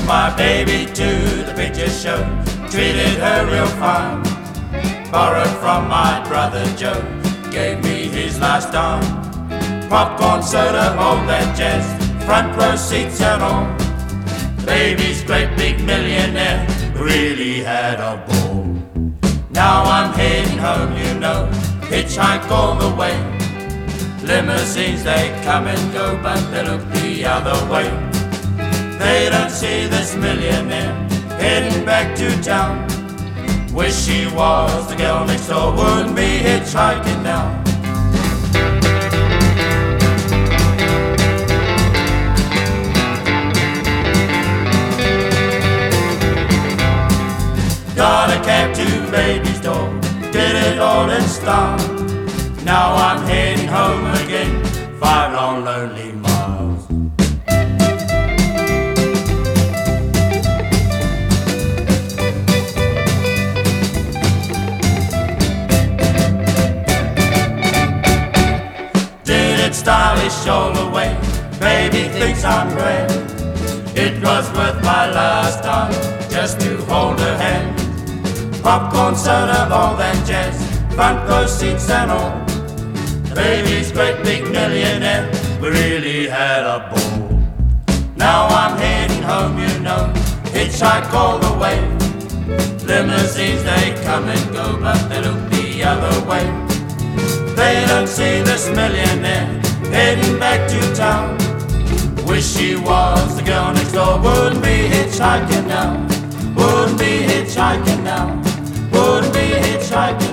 my baby to the picture show, treated her real fine. Borrowed from my brother Joe, gave me his last dime. Popcorn, soda, all that jazz, front row seats and all. Baby's great big millionaire, really had a ball. Now I'm heading home, you know, hitchhike all the way. Limousines, they come and go, but they look the other way. They don't see this millionaire heading back to town. Wish she was the girl next door, wouldn't be hitchhiking now. Got a cab to baby's door, did it all in style. Now I'm heading home again, 5 long lonely miles. Did it stylish all the way, baby thinks I'm grand. It was worth my last time, just to hold her hand. Popcorn, soda, all that jazz, front row seats and all. Baby's great big millionaire, we really had a ball. Now I'm heading home, you know, hitchhike all the way. Limousines, they come and go, but they look the other way. They don't see this millionaire heading back to town. Wish she was the girl next door, wouldn't be hitchhiking now. Wouldn't be hitchhiking now. Wouldn't be hitchhiking